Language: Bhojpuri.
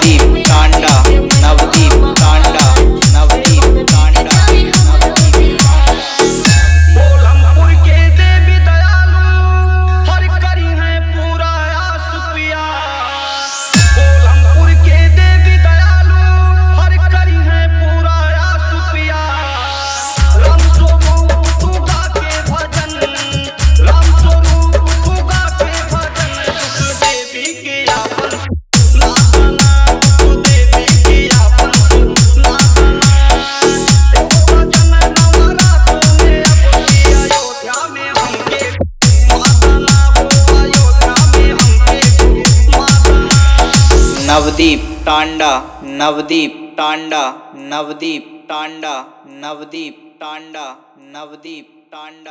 नवदीप टांडा नवदीप टांडा नवदीप टांडा नवदीप कोलमपुर के देवी दयालु हर करी है पूरा आस पिया। कोलमपुर के देवी दयालु हर करी है पूरा आस पिया। राम स्वरूप तू गा के भजन, राम स्वरूप तू गा के भजन, सुख देवी के आपन लातना, तू देवी के आपन लातना। भजन नवरात्र में अब की अयोध्या में हमके मातना, वो अयोध्या में हमके मातना। नवदीप टांडा नवदीप टांडा नवदीप टांडा नवदीप टांडा नवदीप टांडा।